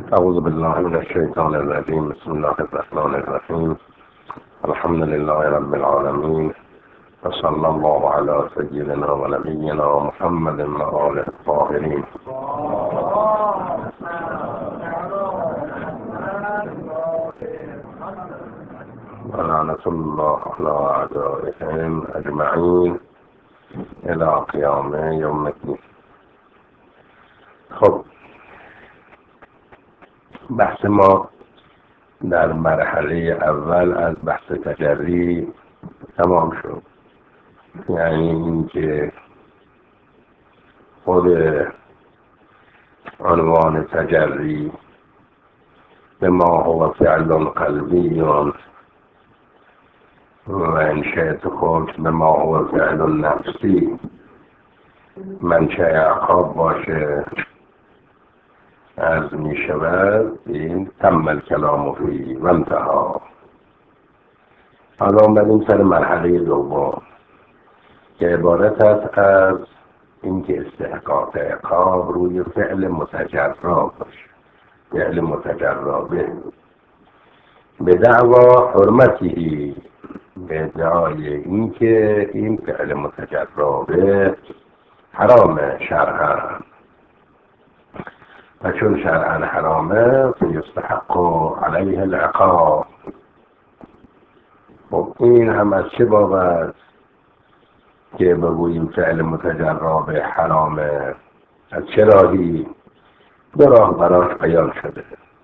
أعوذ بالله من الشيطان الرجيم. بسم الله الرحمن الرحيم. الحمد لله رب العالمين، وصلى الله على سيدنا ونبينا محمد وآله الطاهرين. ولعنة الله على أعدائهم أجمعين إلى قيام يوم الدين. خب، بحث ما در مرحله اول از بحث تجری تمام شد. یعنی اینکه خود عنوان تجری به ما هو فعل قلبی و انشأت خود به ما هو فعل نفسی منشأ عقاب باشه از می شود. این تم الکلام فی و انتها. حالا آمدیم سر مرحله دوم که عبارت است از اینکه استحقاق عقاب روی فعل متجرا باشه، فعل متجرا به دعوا حرمتی، به ادعای اینکه این فعل متجرا به حرام شرعا، و چون شرعا حرامه فیستحق علیه العقاب. خب این هم از چه بابت که بگوییم فعل متجرا به حرامه؟ از چه راهی؟ دو راه براش بیان شده.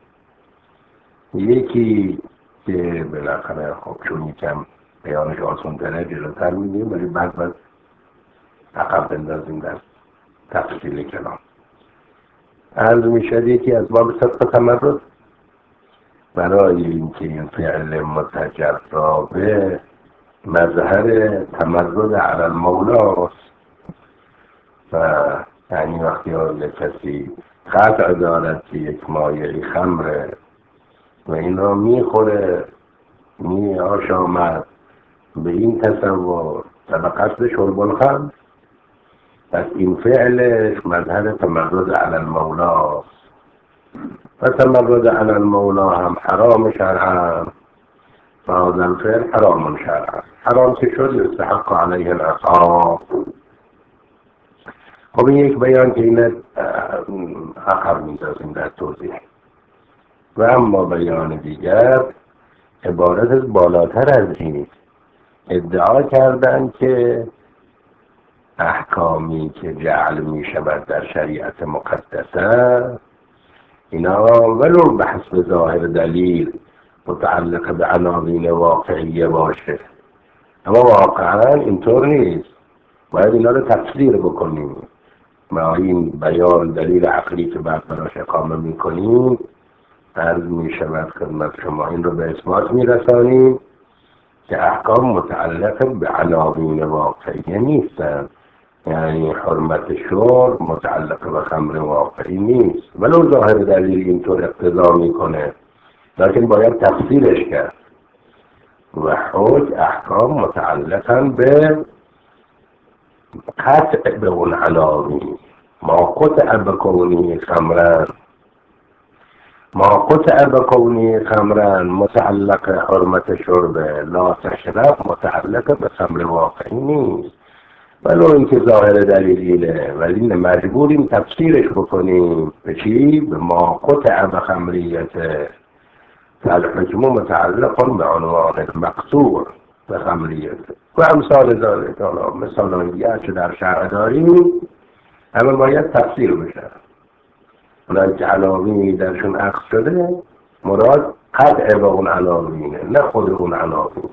یکی که بالاخره خب چون یکم بیانش آسان تره جلوتر میدیم، ولی بعد عقب بندازیم در تفصیل کلام. عرض میشد یکی از باب صدق تمرد، برای اینکه این فعل متجرا به مظهر تمرد علی المولاست، و یعنی وقتی یک کسی قطع دارد که یک مایه خمره و این را میخوره آشامد به این تصور طبقت شرب الخمر، پس این فعلش مظهر تمرد علی المولاست، و تمرد علی المولا هم حرام شرعا، فهذا الفعل حرام شرعا. حرام که شد یستحق علیه العقاب. خب این یک بیان که اینه عقب می‌ذاریم در توضیح. و اما بیان دیگر عبارت از بالاتر از این، ادعا کردن که احکامی که جعل می شود در شریعت مقدسه اینا ولو به حسب ظاهر دلیل متعلق به عناوین واقعیه باشه، اما واقعا اینطور نیست. باید اینا رو تفسیر بکنیم. ما این بیان دلیل عقلی که بعد براش اقامه می کنیم عرض می شود خدمت شما، این رو به اثبات می رسانیم که احکام متعلق به عناوین واقعیه نیستند. یعنی حرمت شرب متعلق به خمر واقعی نیست، ولو ظاهر دلیل اینطور اقتضا میکنه، لیکن باید تفسیرش کرد. و حکم احکام متعلقاً به قطع به اون عناوین. ما قطع بکونی خمرن، ما قطع بکونی خمرن متعلق حرمت شرب، لا تشرب متعلق به خمر واقعی نیست، ولو اینکه ظاهر دلیله، ولی مجبوریم تفسیرش بکنیم. به چی؟ به ما قطع به خمریت، فالحکم متعلق به عنوان مقصور به خمریت و امثال ذالک. مثلا دیگه چه در شرع داریم اما باید تفسیر بشه. اونایی که عناوینی درشون اخذ شده مراد قطع به اون عناوینه، نه خود اون عناوین.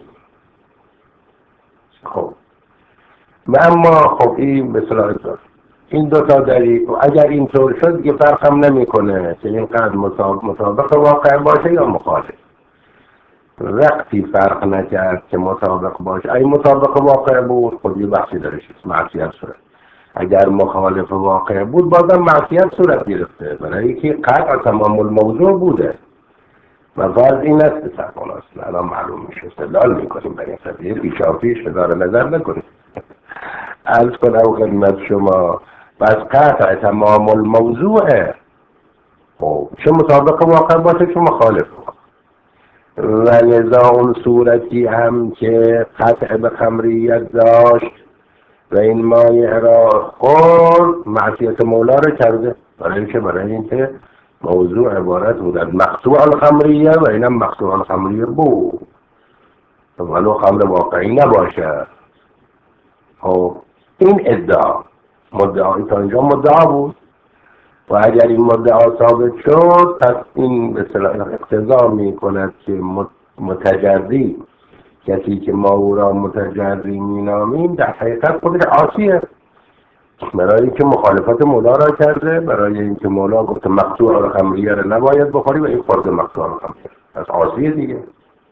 خب و اما خب این به صلاح این دوتا دلیل، و اگر اینطور شد دیگه فرق هم نمیکنه که اینقدر مطابق واقع باشه یا مخالف. وقتی فرق نکرد که مطابق باشه، اگه مطابق واقع بود خب یه بحثی درش معصیت صورت، اگر مخالف واقع بود بازم معصیت صورت گرفته، برای اینکه قطع تمام الموضوع بوده. و فرض این است که سرکن است الان معلوم میشه، استدلال میکنیم برای قضیه پیشاپیش هزار نظر نکنیم. عرض کنم خدمت شما، بس قطع تمام الموضوعه. خب چه مطابق واقع باشه چه مخالف. و لذا اون صورتی هم که قطع به خمریت داشت و این مایع را خورد معصیت مولا را کرده. برای اینکه موضوع عبارت بود از مقطوع الخمریه و اینم مقطوع الخمریه بود ولو خمر واقعی نباشه. خب این مدعای تا اینجا مدعا بود و اگر این مدعا ثابت شد پس این به اصطلاح اقتضا می کند که متجری، کسی که ما او را متجری می نامیم در حقیقت خودش عاصیه، برای اینکه مخالفت مولا را کرده، برای اینکه مولا گفت مقطوع الخمریه را نباید بخوری و این خورد مقطوع الخمریه، پس عاصیه دیگه.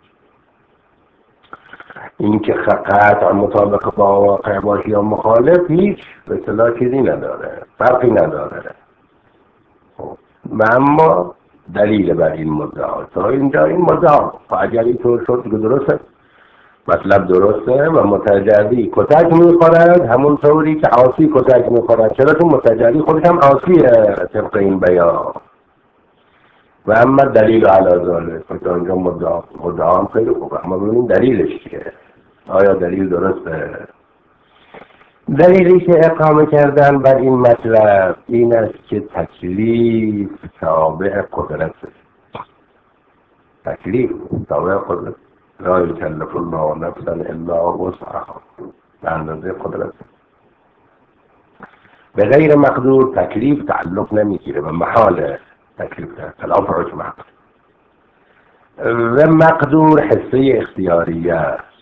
این که قطع مطابق با واقع باشه یا مخالف هیچ به اصطلاح چیزی نداره، فرقی نداره. و اما دلیل بر این مدعا تا اینجا این مدعا اگر اینطور شد که درسته، مطلب درسته و متجری کتک میخورد همون طوری که عاصی کتک میخورد. چرا؟ چون متجری خودش هم عاصیه طبق این بیان. و اما دلیل علی ذلک تا اینجا مدعا هم خیلی خوبه، اما ببینیم دلیلش چیه، آیا دلیل درسته؟ دلیلی که اقامه کردن بر این مطلب این است که تکلیف تابع قدرت، تکلیف تابع قدرت، لا یکلف الله نفسا الا وسعها، به اندازه قدرت. به غیر مقدور تکلیف تعلق نمیگیره و محال تکلیف خلاف حکم عقل. و مقدور حصه اختیاریه،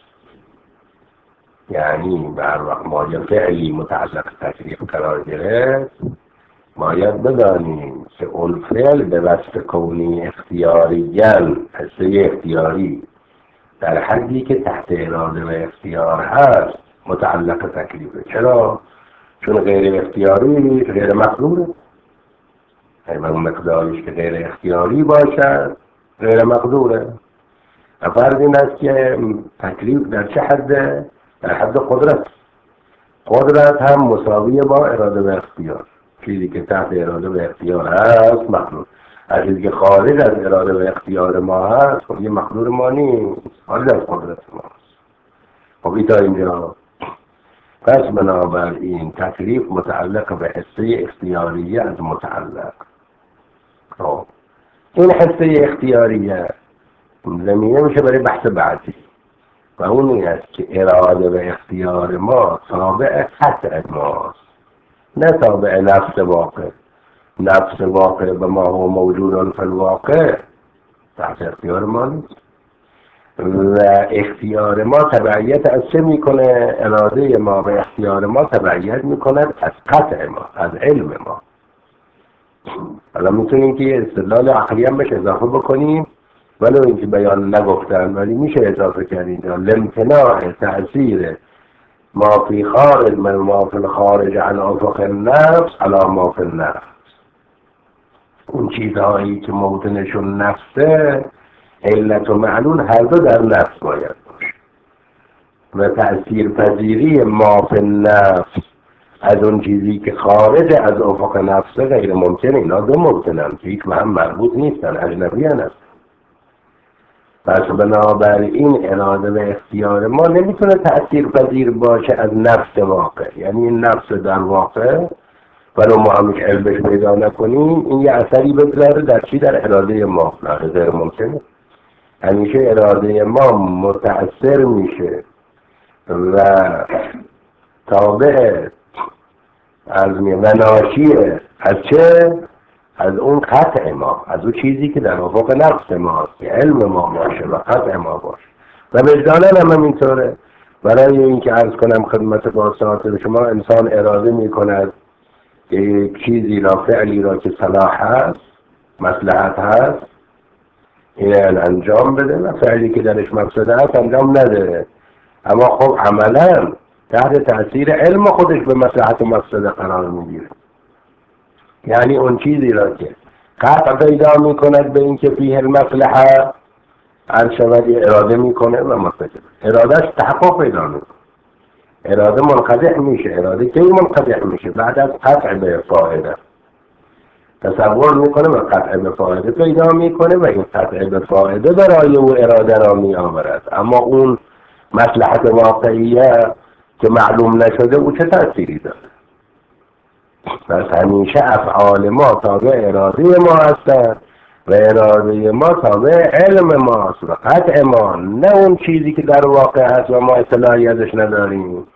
یعنی به هر وقت ما یه فعلی متعلق تکلیف قرار گرفت باید بدانیم که اون فعل به وصف کونی اختیاریان، حصه اختیاری در حدی که تحت اراده و اختیار هست متعلق تکلیفه. چرا؟ چون غیر اختیاری غیر مقدوره، و اون مقداریش که غیر اختیاری باشد غیر مقدوره. فرض این است که تکلیف در چه حده؟ در حد قدرت. قدرت هم مساویه با اراده و اختیار. چیزی که تحت اراده و اختیار هست مقدور، از چیزی که خارج از اراده و اختیار ما هست خب یه مقدور ما نیست، خارج از قدرت ما هست. خب این تا اینجا. پس بنابراین تکلیف متعلق به حصه اختیاریه از متعلق. خب این حصه اختیاریه زمینه میشه برای بحث بعدی و اون این است که اراده و اختیار ما تابع قطع ماست، نه تابع نفس واقع. نفس واقع به ما هو موجودان فی الواقع تحت اختیار ما نیست و اختیار ما تبعیت از چه میکنه؟ اراده ما و اختیار ما تبعیت میکند از قطع ما، از علم ما. حالا میتونیم که استدلال عقلی هم بهش اضافه بکنیم ولو اینکه بیان نگفتن، ولی میشه اضافه کرد اینجا لامتناع تأثیر ما فی خارج من ما فی الخارج عن افق النفس علی ما فی النفس. اون چیزهایی که موطنشون نفسه علت و معلول هر دو در نفس باید باشه و تأثیر پذیری ما فی النفس از اون چیزی که خارج از افق نفسه غیر ممکنه. اینا دو ممکنن که هیچ هم مربوط نیستن، اجنبی هستن. پس بنابراین اراده و اختیار ما نمیتونه تأثیر پذیر باشه از نفس واقع، یعنی این نفس در واقع ولو ما همیش علمش پیدا نکنیم این یه اثری بگذاره در چی؟ در اراده ما. غیر ممکنه. همیشه اراده ما متأثر میشه و تابع و ناشیه از چه؟ از اون قطع ما، از اون چیزی که در افق نفس ما که علم ما باشه و قطع ما باشه. و وجدانن هم اینطوره. برای اینکه عرض کنم خدمت باسطه شما انسان اراده میکند که یک چیزی را، فعلی را که صلاح هست، مصلحت هست، این انجام بده و فعلی که درش مفسده هست انجام نده، اما خب عملا تحت تأثیر علم خودش به مصلحت و مفسده قرار میگیره. یعنی اون چیزی را که قطع پیدا میکند به این که فیه المصلحه شود اراده میکنه و مفسده ارادهش تحقق پیدا میکنه. اراده منقطع میشه. اراده کی منقطع میشه؟ بعد از قطع به فائده. تصور میکنه و قطع به فایده پیدا میکنه و این قطع به فایده برای او اراده را میآورد. اما اون مصلحت واقعیه که معلوم نشده او چه تأثیری داره؟ پس همیشه افعال ما تابع اراده ما هستند و اراده ما تابع علم ماست و قطع ما، نه اون چیزی که در واقع هست و ما اطلاعی ازش نداریم.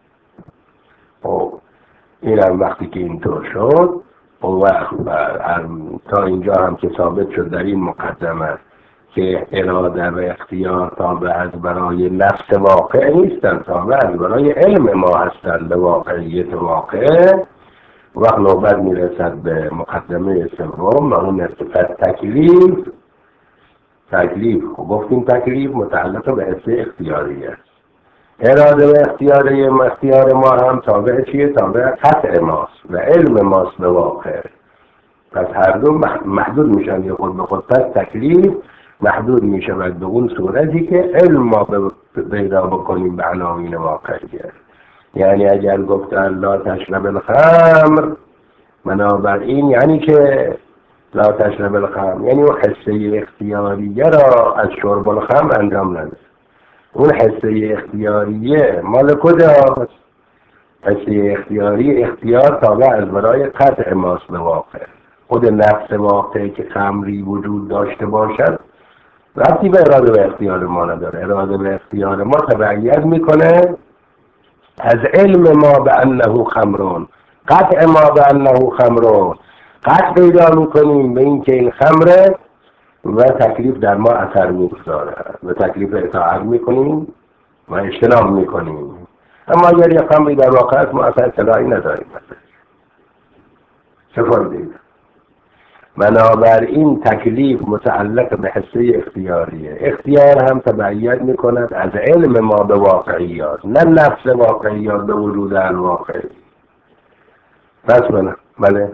اینم وقتی که اینطور شد اون وقت تا اینجا هم که ثابت شد در این مقدمه که اراده و اختیار تابع از برای نفس واقع نیستن، تابع از برای علم ما هستن به واقعیت واقع. وقت نوبت میرسد به مقدمه سوم و اون صفت تکلیف. تکلیف گفتیم تکلیف متعلق به حس اختیاری است. اراده و اختیار ما هم تابع چیه؟ تابع قطع ماست و علم ماست به واقع. پس هر دو محدود میشن یا خود به خود. پس تکلیف محدود میشود به اون صورتی که علم ما پیدا بکنیم به عناوین واقعیه. یعنی اگر گفتن لا تشرب الخمر، بنابراین یعنی که لا تشرب الخمر یعنی اون حسه اختیاریه را از شرب الخمر انجام نده. اون حسه اختیاریه مال کجاست؟ حسه اختیار تابع از برای قطع ماست به واقع. خود نفس واقعی که خمری وجود داشته باشد ربطی به اراده و اختیار ما نداره. اراده و اختیار ما تبعیت میکنه از علم ما به انه خمرون، قطع ما به انه خمرون. قطع پیدا میکنیم به این که این خمره و تکلیف در ما اثر میگذاره و تکلیف اطاعت میکنیم و اجتناب میکنیم. اما اگر یک خمری در واقع است ما اثر اطلاعی نداریم. چه فایده؟ بنابراین تکلیف متعلق به حسه اختیاریه. اختیار هم تبعیت میکند از علم ما به واقعیات، نه نفس واقعیات به وجود الواقعی. پس بله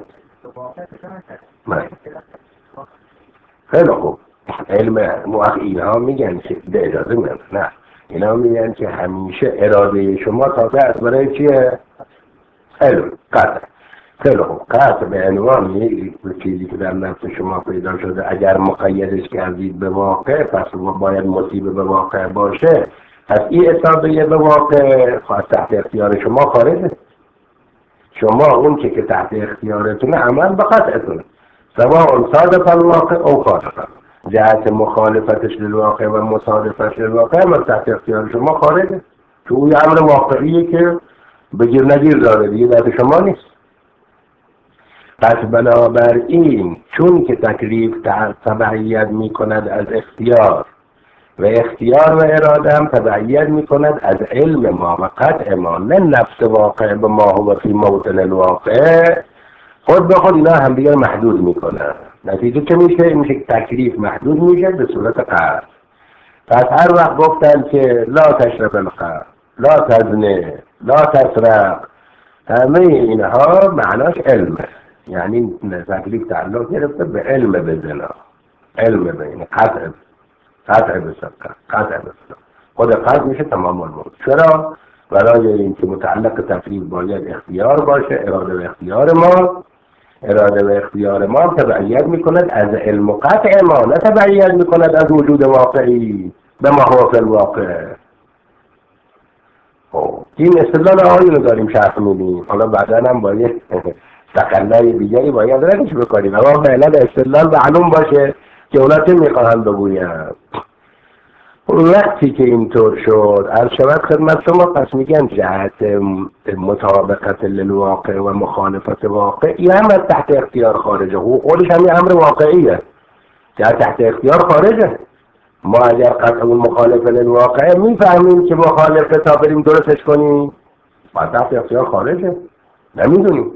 خیلی خوب. علم اینها میگن که به اجازه میگن نه، اینا میگن که همیشه اراده شما تابع از برای چیه؟ علم قطع. خیلی خوب. قطع به عنوان یک چیزی که در نفس شما پیدا شده اگر مقیدش کردید به واقع پس باید مصیبه به واقع باشه. پس این اصابه به واقع تحت اختیار شما خارجه. شما اون که تحت اختیارتونه عمل به قطعتونه، سواء صادف الواقع او خالفه. جهت مخالفتش للواقع و مصادفتش للواقع هم تحت اختیار شما خارجه، چون یه امر واقعیه که بگیر نگیر داره، دیگه دست شما نیست. پس بنابراین چون که تکلیف تبعیت می کند از اختیار و اختیار و اراده هم تبعیت می کند از علم ما و قطع ما، نه نفس واقع به ما هو فی موطن الواقع، خود به خود اینا هم دیگر محدود می کنند. نتیجه که میشه تکلیف محدود میشه به صورت قطع. پس هر وقت گفتن که لا تشرب الخمر، لا تزنه، لا تسرق، همه اینها معناش علمه. یعنی تکلیف تعلق گرفته به علم به زنا، علم به این قطع به سرقه، قطع به سرقه. خود قطع میشه تمام الموت. چرا؟ برای اینکه متعلق تکلیف باید اختیار باشه. اراده و اختیار ما تبعیت میکند از علم و قطع ما، نه تبعیت میکند از وجود واقعی به ما هو فی الواقع. این استدلال آقایی رو داریم شرح میدیم. حالا بعدا هم باید تقلای دیگری باید ردش بکنیم، اما فعلا استدلال معلوم باشه که اونا چه میخواهند بگویند. وقتی که اینطور شد عرض شود خدمت شما، پس میگن جهت مطابقت للواقع و مخالفت واقع این هم از تحت اختیار خارجه. خودش هم یه امر واقعیه که تحت اختیار خارجه. ما اگر قطع مخالف للواقع میفهمیم که مخالفه تا بریم درستش کنیم باید تحت اختیار خارجه، نمیدونیم.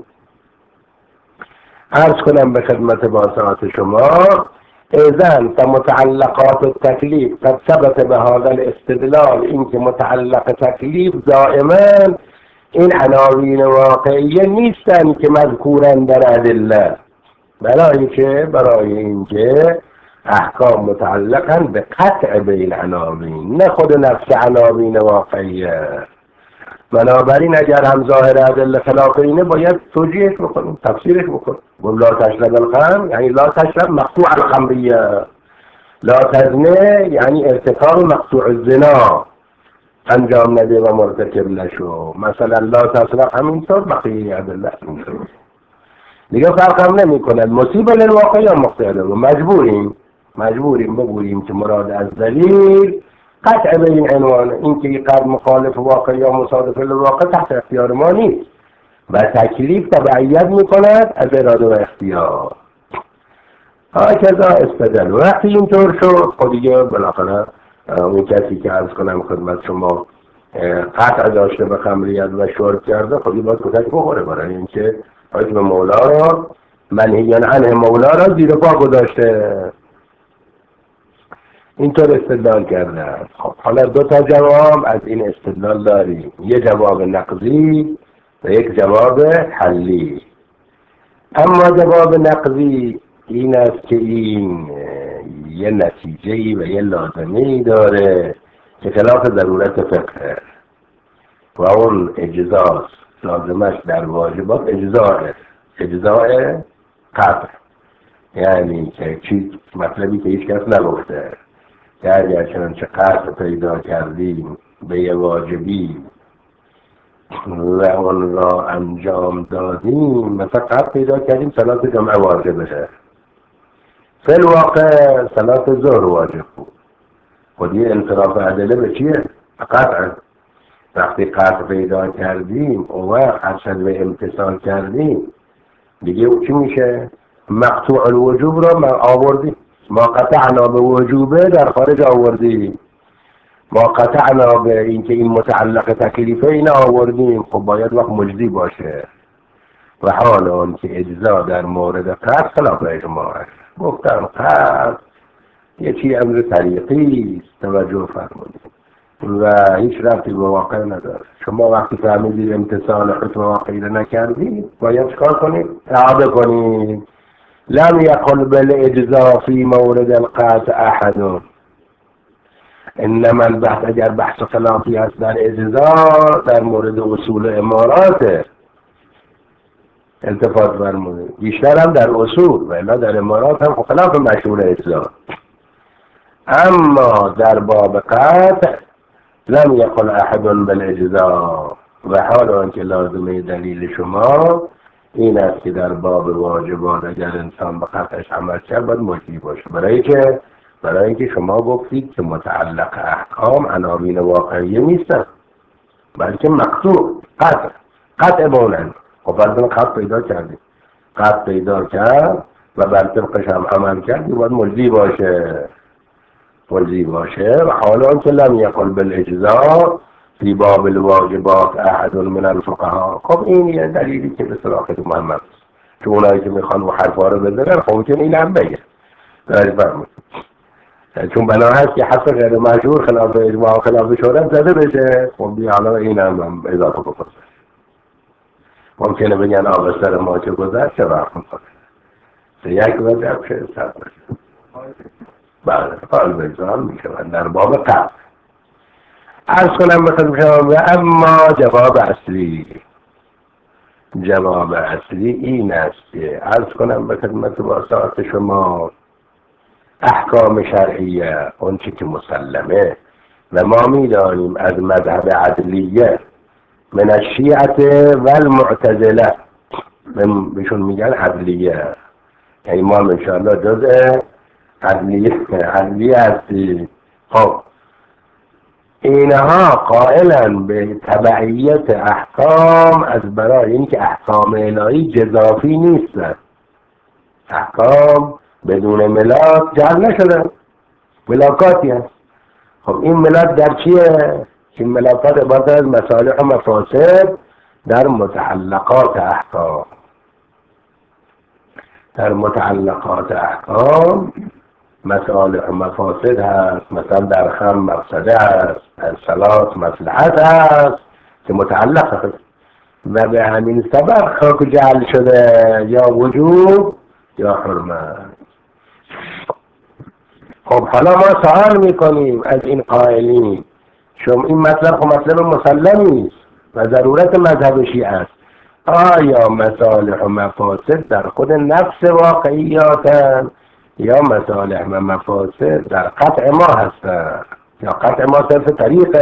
عرض کنم به خدمت باسطات شما اذن فمتعلقات التکلیف قد ثبت به هذا الاستدلال، این که متعلق تکلیف دائما این عناوین واقعیه نیستن که مذکورن در ادله، برای اینکه احکام متعلقن به قطع بین عناوین، نه خود نفس عناوین واقعیه. بنابراین اگر هم ظاهر ادله خلاف اینه باید توجیهش بکنیم، تفسیرش بکنیم. گفت لا تشرب الخمر یعنی لا تشرب مقطوع الخمریه، لا تزنه یعنی ارتکاب مقطوع الزنا انجام نده و مرتکب نشو. مثلا لا تسرق همینطور، بقیه ادله اینطور. دیگه فرق هم نمی کند مصیب للواقع یا مخطئ له. مجبوریم بگوییم که مراد از دلیل قطع به این عنوان، این که قد مخالف واقع یا مصادف للواقع تحت اختیار ما نیست و تکلیف تبعیت می کند از اراده و اختیار. هکذا استدل. وقتی اینطور شد خب دیگه بالاخره اون کسی که عرض کنم خدمت شما قطع داشته به خمریت و شرب کرده، خب باید کتک بخوره، برای اینکه حکم مولا را منهیان عنه مولا را زیر پا گذاشته. اینطور استدلال کرده. خب حالا دو تا جواب از این استدلال داریم، یه جواب نقضی و یک جواب حلی. اما جواب نقضی این است که این یه نتیجه‌ای و یه لازمه‌ای داره که خلاف ضرورت فقه و اون اجزاست. لازمش در واجبات اجزاء قطع، یعنی که چیز مطلبی که هیچ کس نگفته که اگر چنانچه قطع پیدا کردیم به یه واجبی و اون را انجام دادیم، مثلا قطع پیدا کردیم صلات جمعه واجب بشه، فی الواقع صلات ظهر واجب بود. خود یه انصراف ادله به چیه؟ قطع. وقتی قطع پیدا کردیم اون وقت ارشد به امتصال کردیم دیگه چی میشه؟ مقطوع الوجوب را آوردیم، ما قطعنا به وجوبه در خارج آوردیم، ما قطعنا به اینکه این متعلق تکلیفه این آوردیم. خب باید وقت مجزی باشه و حال اون که اجزا در مورد قطع خلاف اجماع است. گفتم قطع یه چی امر طریقی است، توجه فرمودید، و هیچ ربطی به واقع نداره. شما وقتی فهمیدید امتصال حکم واقعی رو نکردید باید چکار کنید؟ اعاده کنید. لم یقل بالاجزا فی مورد القطع احد، انما البحث اگر بحث خلافی است در اجزا در مورد اصول امارات التفات فرمودید، بیشتر هم در اصول و الا در امارات هم خلاف مشهور اجزا. اما در باب قطع لم یقل احد بالاجزا، و حال آنکه لازمه دلیل شما این است که در باب واجبات اگر انسان به قطعش عمل کرد باید مجزی باشه. برای اینکه شما گفتید که متعلق احکام عناوین واقعیه نیستن بلکه مقطوع قطع بونن. خب فرضاً قطع پیدا کرد و بر طبقش هم عمل کرد باید مجزی باشه. و حالا که لم یقل بالاجزا فی باب الواجبات احد من الفقهاء، خب این یه دلیلی که به صلاح محمد است، چون اونایی که میخوان و حرفا رو بزنن خب ممکن این هم بگه چون بنا هست که حتی غیر مشهور خلاف اجماع و خلاف شهرت زده بشه. خب بیا حالا این هم اضافه بکنه. ممکنه بگن آبستر ما که گذشت چه وقت میکنه یک وجب شه صد بشه. بله قال بگذار میشون در باب قبل عرض کنم بخدم شما. اما جواب اصلی این است که عرض کنم به خدمت واسطه شما احکام شرعیه اون چی که مسلمه و ما میدانیم از مذهب عدلیه من الشیعه و المعتزله، بهشون میگن عدلیه، یعنی ما انشاءالله جزء عدلیه هستیم. خب اینها قائلا به تبعیت احکام از برای اینکه احکام الهی جزافی نیستن، احکام بدون ملاک جعل نشدن، ملاکاتی هست. خب این ملاک در چیه؟ این ملاکات عبارت از مصالح و مفاسد در متعلقات احکام. در متعلقات احکام مصالح و مفاسد هست، مثلا در خمر مفسده هست، در صلات مصلحت هست که متعلق هست و به همین سبب خاک جعل شده یا وجوب یا حرمت. خب حالا ما سوال میکنیم از این قائلین، شما این مطلب خب مطلب مسلمی است، و ضرورت مذهب شیعه است. آیا مصالح و مفاسد در خود نفس واقعیاتند یا مصالح و مفاسد در قطع ما هستند؟ یا قطع ما صرف طریق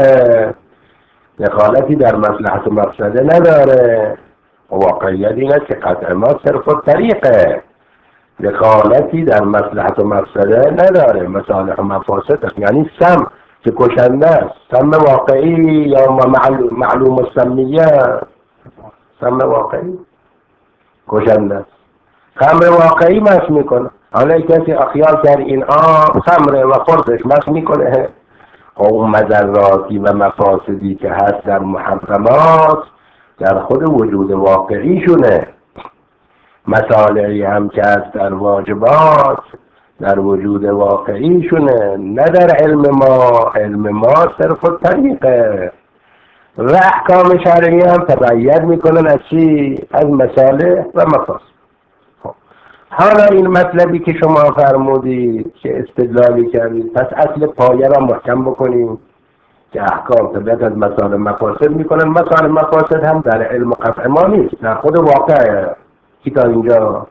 دخالتی در مصلحت و مفسده نداره؟ واقعیت این است که قطع ما صرف طریقه دخالتی در مصلحت و مفسده نداره، مصالح و مفاسد است. یعنی سم که کشنده است، سم واقعی یا معلوم السمیه، سم واقعی کشنده است، خمر واقعی مس میکنه. حالا کسی خیال کرد این خمره و خورسش مس میکنه، اون مضراتی و مفاسدی که هست در محرمات در خود وجود واقعیشونه، مصالحی هم که هست در واجبات در وجود واقعیشونه، نه در علم ما. علم ما صرف طریقه و احکام شرعی هم تبعیت میکنن از چی؟ از مصالح و مفاسد. حالا این مطلبی که شما فرمودید که استدلالی کردید، پس اصل پایه را محکم بکنیم که احکام تبعیت از مصالح مفاسد میکنن. مصالح مفاسد هم در علم قطع ما نیست، در خود واقع. کی تا اینجا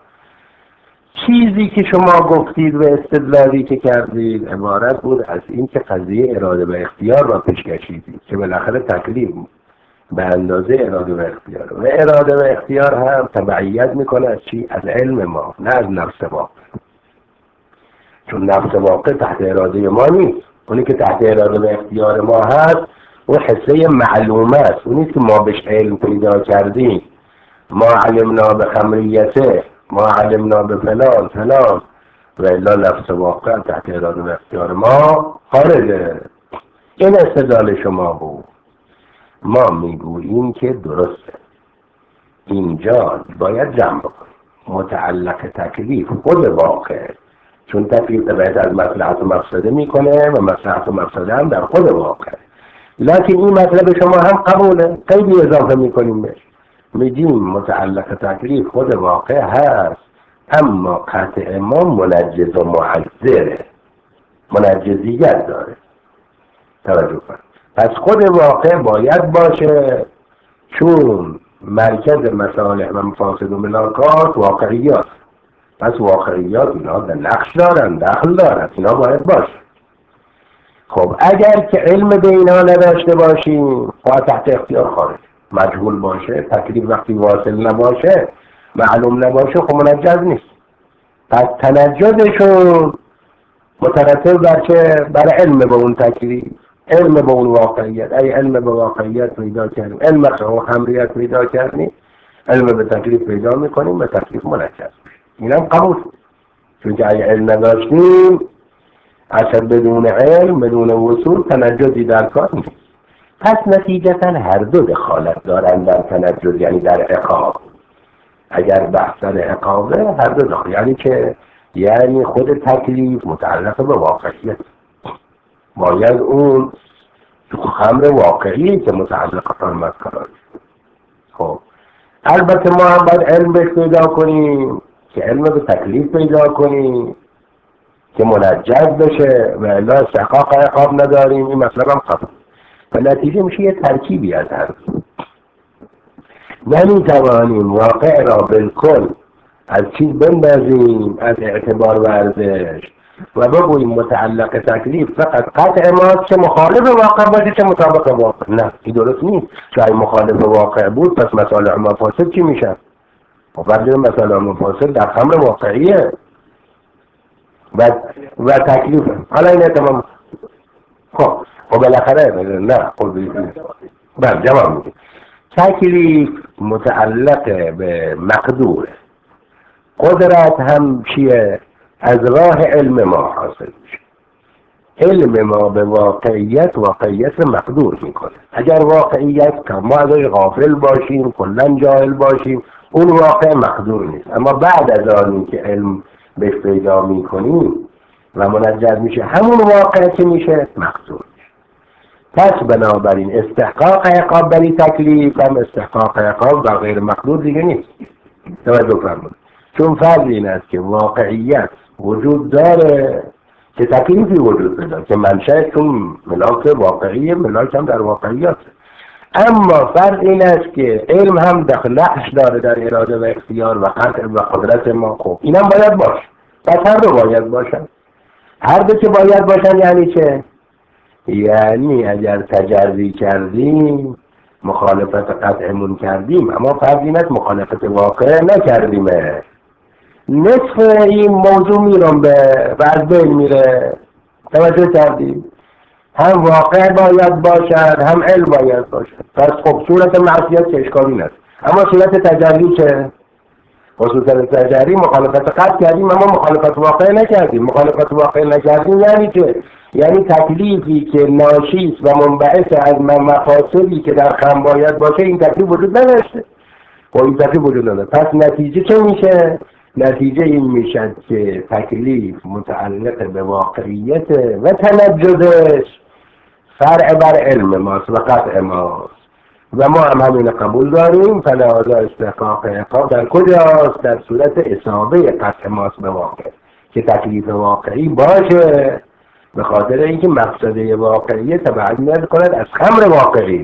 چیزی که شما گفتید و استدلالی که کردید عبارت بود از این که قضیه اراده و اختیار را پیش کشیدید که بالاخره تکلیف به اندازه اراده و اختیار، و اراده و اختیار هم تبعیت میکنه از چی؟ از علم ما، نه از نفس واقع. چون نفس واقع تحت اراده ما نیست. اونی که تحت اراده و اختیار ما هست اون حصه معلومه است، اونی که ما بهش علم پیدا کردیم. ما علمنا به خمریته، ما علمنا به فلان فلان، و الا نفس واقع تحت اراده و اختیار ما خارجه. این استدلال شما بود. ما میگوییم که درسته، اینجا باید جمع بکنیم. متعلق تکلیف خود واقع، چون تکلیف تبعیت از مصلحت و مفسده میکنه و مصلحت و مفسده هم در خود واقع. لکن این مطلب شما هم قبوله، خیلی اضافه میکنیم بهش، میگیم متعلق تکلیف خود واقع هست، اما قطع ما منجز و معذره، منجزیت داره. توجه کن. پس خود واقع باید باشه، چون مرکز مصالح و مفاسد و ملاکات واقعیات. پس واقعیات اینا در نقش دارن، دخل دارن، اینا باید باشه. خب اگر که علم به اینا نداشته باشیم، خواهد تحت اختیار خارج، مجهول باشه، تکلیف وقتی واصل نباشه، معلوم نباشه، خب منجز نیست. پس تنجزشون مترتب بر چه؟ بر علم به اون تکلیف، علم به اون واقعیت. ای علم به واقعیت پیدا کردیم، علم به خمریت پیدا کردیم، علم به تکلیف پیدا میکنیم و تکلیف منجز میشه. اینم قبول، چون که ای علم نداشتیم، اصلا بدون علم، بدون وصول، تنجزی در کار نیست. پس نتیجتا هر دو دخالت دارن در تنجز، یعنی در عقاب. اگر بحث در عقابه، هر دو دخالت، یعنی که یعنی خود تکلیف متعلق به واقعیت، باید اون خمر واقعی که متعلق فرمت قرار. خب البته ما هم باید علم بهش پیدا کنیم که علم به تکلیف پیدا کنیم که منجز بشه، و الا استحقاق عقاب نداریم. این مطلب هم خطا. و نتیجه میشه یه ترکیبی از هر دو. نمیتوانیم واقع را بالکل از چیز بندازیم، از اعتبار و ارزش، و بگوییم متعلق تکلیف فقط قطع ماست که مخالف واقع باشه چه مطابق واقع. نه، این درست نیست. چون مخالف واقع بود پس مصالح و مفاسد چی میشن؟ مفاسد مصالح و مفاسد در خمر واقعیه و تکلیف. حالا این تمام. خب بالاخره نه بله جواب میدیم. تکلیف متعلق به مقدور، قدرت هم چیه؟ از راه علم ما حاصل میشه. علم ما به واقعیت مقدور میکنه. اگر واقعیت که ما ازش غافل باشیم، کلا جاهل باشیم، اون واقع مقدور نیست. اما بعد از آنی که علم بهش پیدا میکنیم و منجز میشه، همون واقع که میشه مقدور. پس بنابراین استحقاق عقاب بری تکلیف هم استحقاق عقاب بر غیر مقدور دیگه نیست. توجه فرمایید. چون فرض این است که واقعیت وجود داره که تکلیفی وجود داره که منشأ چون ملاک واقعیه، ملاک هم در واقعیت. اما فرض این است که علم هم نقش داره در اراده و اختیار و قطع و قدرت ما. خب اینم باید باشه، پس هر دو باید باشن. هر دو که باید باشن یعنی چه؟ یعنی اگر تجری کردیم مخالفت قطعمون کردیم، اما فرض این است مخالفت واقع نکردیم، نصف این موضوع میرم به و از بین میره. توجه کردیم؟ هم واقع باید باشد هم علم باید باشد. پس خب صورت معصیت که اشکالی نیست، اما صورت تجری چه؟ صورت تجری مخالفت قطع کردیم اما مخالفت واقع نکردیم. مخالفت واقع نکردیم یعنی چه؟ یعنی تکلیفی که ناشی است و منبعث از مفاسدی که در خم باید باشه این تکلیف وجود نداشته. خب این تکلیف وجود نداره. پس نتیجه چه میشه؟ نتیجه این میشد که تکلیف متعلق به واقعیت و تنجدش فرع بر علم ماست و قطع ماست و ما هم همین قبول داریم. فلهذا استحقاق عقاب در کجاست؟ در صورت اصابه قطع ماست به واقع، که تکلیف واقعی باشه، به خاطر اینکه مقصده واقعی تبعید کند از خمر واقعی.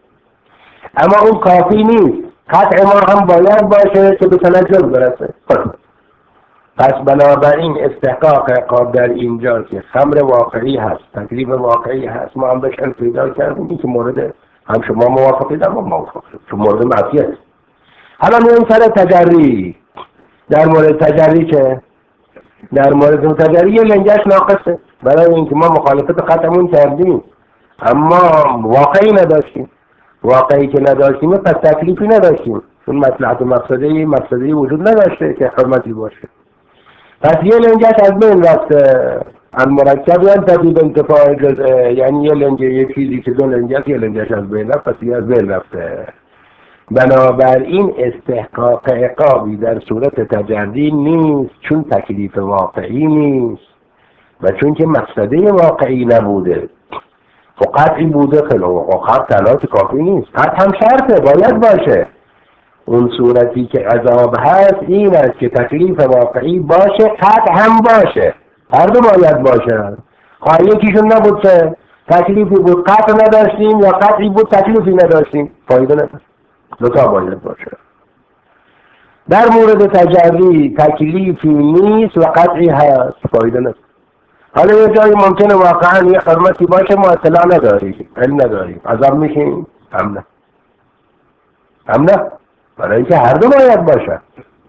اما اون کافی نیست، قطع ما هم باید باشه که به تنجد برسه. پس بنابراین استحقاق عقاب در اینجا که خمر واقعی هست، تکلیف واقعی هست، ما هم بهش پیدا کردیم که مورد هم شما موافقید هم موافقید چون مورد معصیت. حالا میریم سر تجری. در مورد تجری چه؟ در مورد تجری یه لنگش ناقصه، برای اینکه ما مخالفت قطعمون کردیم اما واقعی نداشتیم. واقعی که نداشتیم پس تکلیفی نداشتیم، چون مصلحت و مقصدی وجود نداشته که حرمتی باشه. پس یه لنگش از بین رفته. المرکب یعنی تبدیل انتفاع جزء، یعنی یه لنگ یه چیزی که دو لنگش یه لنگش از بین رفت، پس یه از بین رفته. بنابراین استحقاق عقابی در صورت تجری نیست، چون تکلیف واقعی نیست و چون که مقصده واقعی نبوده. قطعی بوده خلو قطع تلات کافی نیست، قطع هم شرطه باید باشه. اون صورتی که عذاب هست این است که تکلیف واقعی باشه، قطع هم باشه، هر دو باید باشه. خواهی یکیشون نبود چه؟ تکلیفی بود قطع نداشتیم یا قطعی بود تکلیفی نداشتیم، فایده نداشت، دوتا باید باشه. در مورد تجری تکلیفی نیست و قطعی هست، فایده نداشت. حالا یه جایی ممکنه واقعا یه حرمتی باشه ما اطلاع نداریم، علم نداریم، عذاب میشیم؟ هم نه، برای اینکه هر دو باید باشه.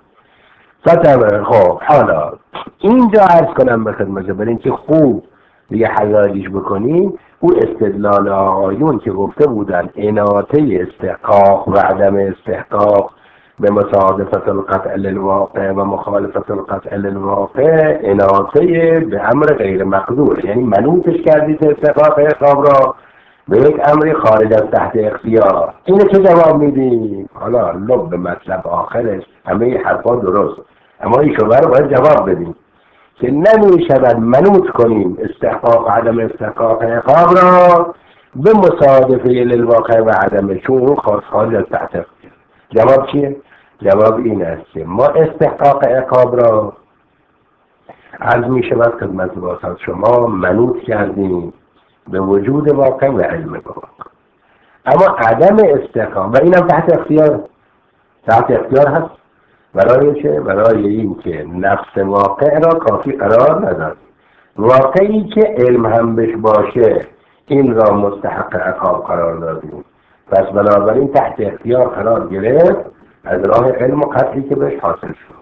خب حالا اینجا عرض کنم به خدمت برای اینکه خوب دیگه حیالیش بکنیم. او استدلال آقایون که گفته بودن اناطه استحقاق و عدم استحقاق به مصادفت القطع للواقع و مخالفت القطع للواقع اناطه به امر غیر مقدور، یعنی منوطش کردید استحقاق عقاب را به یک امری خارج از تحت اختیار. اینه چه جواب میدیم؟ حالا لب به مطلب آخرش همه حرفا درست، اما این شبه رو باید جواب بدیم که نمیشود منوط کنیم استحقاق و عدم استحقاق عقاب را به مصادفه للواقع و عدم، چون اون خارج از تحت اختیار. جواب چیه؟ جواب این است که ما استحقاق عقاب را عرض می شود خدمت واسط شما منوط کردیم به وجود واقع و علم واقع، اما عدم استحقاق و اینم تحت اختیار هست. برای چه؟ برای این که نفس واقع را کافی قرار نداد. واقعی که علم هم بش باشه این را مستحق عقاب قرار دادیم، پس بنابراین تحت اختیار قرار گرفت از راه علم و قطعی که بهش حاصل شد.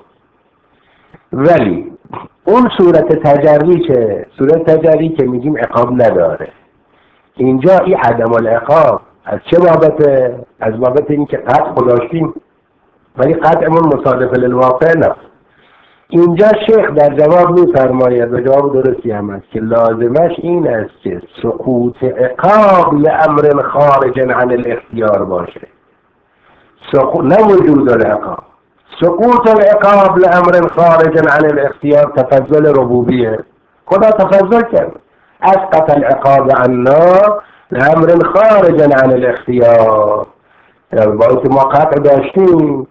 ولی اون صورت تجری که میگیم عقاب نداره، اینجا این عدم العقاب از چه بابته؟ از بابت این که قطع داشتیم ولی قطعمون مصادف للواقع نفت. اینجا شیخ در جواب می‌فرماید و جواب درستی هم است که لازمش این است که سقوط عقاب لامر خارج عن الاختیار باشه، نه وجود العقاب. سقوط العقاب لامر خارج عن الاختیار تفضل ربوبیه، خدا تفضل کرد اسقط العقاب عنا لامر خارج عن الاختیار. با اینکه ما قطع داشتیم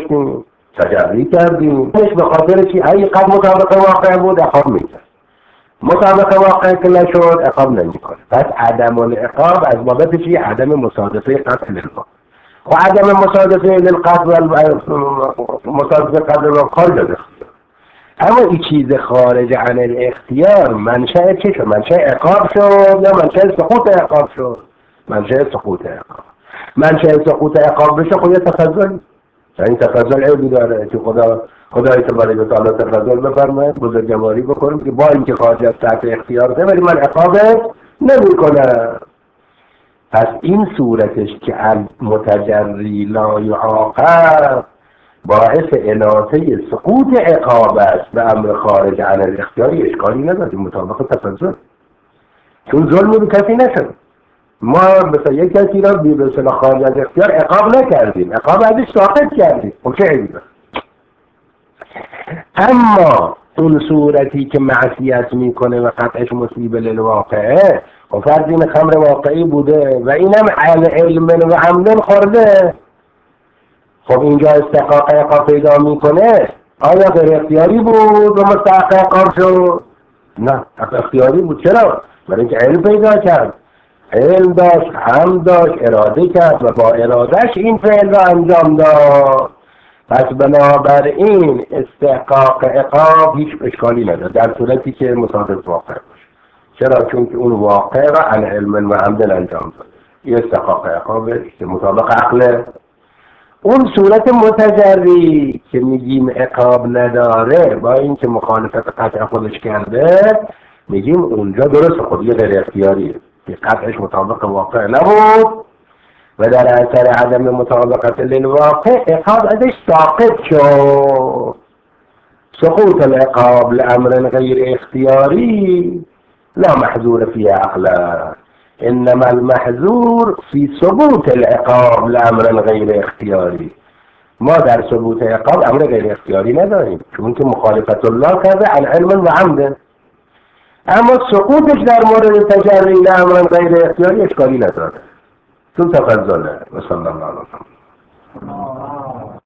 تجری کردیم، به خاطر که ای قد مطابق واقع بود عقاب می‌کرد. مطابق واقع که نشد عقاب نمیکنه. پس عدم العقاب از بابت چی؟ عدم مصادفه قتل للواقع. و عدم مصادفه للقتل مصادفه قتل للواقع خارج. اما این چیز خارج عن الاختیار منشأ چه شد؟ منشأ عقاب شد یا منشأ سقوط عقاب شد؟ منشأ سقوط عقاب. منشأ سقوط عقاب بشه خود تفضل. این تفضل عیبی داره که خدای تبارک و تعالی تفضل بفرماید بزرگواری بکنم که با اینکه خارج از تحت اختیارته ولی من عقابت نمی‌کنم. پس این صورتش که المتجری لا یعاقب باعث اناثه سقوط عقاب است به امر خارج عن الاختیاری اشکالی نداره مطابق تفضل، چون ظلمی به کسی نشد. ما مثلا یک کسی را بی به اصطلاح خارج از اختیار عقاب نکردیم، عقاب ازش ساقط کردیم، خب چه عیبی داره؟ اما اون صورتی که معصیت میکنه و قطعش مصیبه للواقعه و فرض این خمر واقعی بوده و اینم علم و عمدن خورده، خب اینجا استحقاق عقاب پیدا میکنه. آیا غیر اختیاری بود و مستحق عقاب شد؟ نه، اختیاری بود. چرا؟ برای اینکه علم پیدا کرد، علم داشت، هم داشت، اراده کرد و با ارادهش این فعل را انجام داد. پس بنابراین استحقاق عقاب هیچ اشکالی نداره در صورتی که مصادف واقع باشه. چرا؟ چون که اون واقع را عن علم و عمدن انجام داد. این استحقاق عقابه که مطابق عقله. اون صورت متجری که میگیم عقاب نداره با اینکه مخالفت قطع خودش کرده، میگیم اونجا درست خودی غیر اختیاریه که قطعش مطابق واقع نبود و در اثر عدم مطابقت للواقع عقاب ازش ساقط شد. سقوط العقاب لامر غیر اختیاری لا محظور فی عقلا، انما المحظور فی ثبوت العقاب لامر غیر اختیاری. ما در ثبوت عقاب امر غیر اختیاری نداریم چون که مخالفت الله کرده عن علم و عمد. اما سقوطش در مورد تجری لامر غیر اختیاری اشکالی نداره چون تفضله. و صلی الله علیه و سلم.